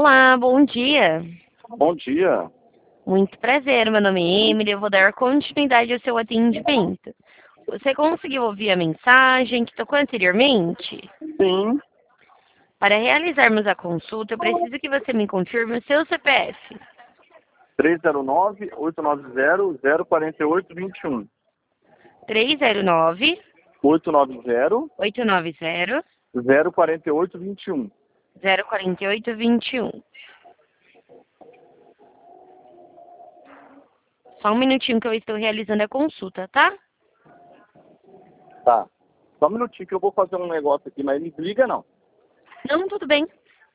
Olá, bom dia. Bom dia. Muito prazer, meu nome é Emily, eu vou dar continuidade ao seu atendimento. Você conseguiu ouvir a mensagem que tocou anteriormente? Sim, Para realizarmos a consulta, eu preciso que você me confirme o seu CPF. 309-890-04821. 309 890 890-04821. 04821. Só um minutinho que eu estou realizando a consulta, tá? Tá. Só um minutinho que eu vou fazer um negócio aqui, mas me liga não. Não, tudo bem.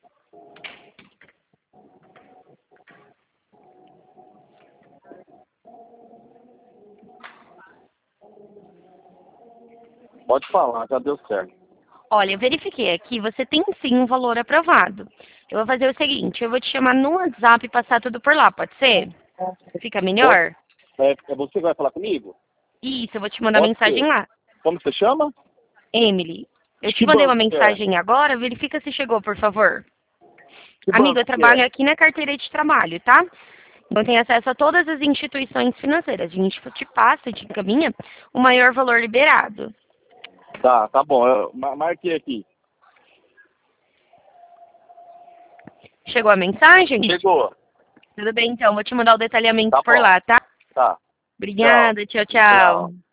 Pode falar, já deu certo. Olha, eu verifiquei aqui, você tem sim um valor aprovado. Eu vou fazer o seguinte, eu vou te chamar no WhatsApp e passar tudo por lá, pode ser? Fica Pode, melhor? é você que vai falar comigo? Isso, eu vou te mandar Pode mensagem ser. lá. Como você chama? Emily, eu te Que mandei uma banco que é? mensagem agora, verifica se chegou, por favor. Que Amigo, banco eu que é? trabalho aqui na carteira de trabalho, tá? Então tenho acesso a todas as instituições financeiras. A gente te passa, te encaminha o maior valor liberado. Tá bom. Eu marquei aqui. Chegou a mensagem? Chegou. Tudo bem, então. Vou te mandar o detalhamento Tá por bom. lá, tá? Tá. Tchau. Obrigada. Tchau, tchau. Tchau.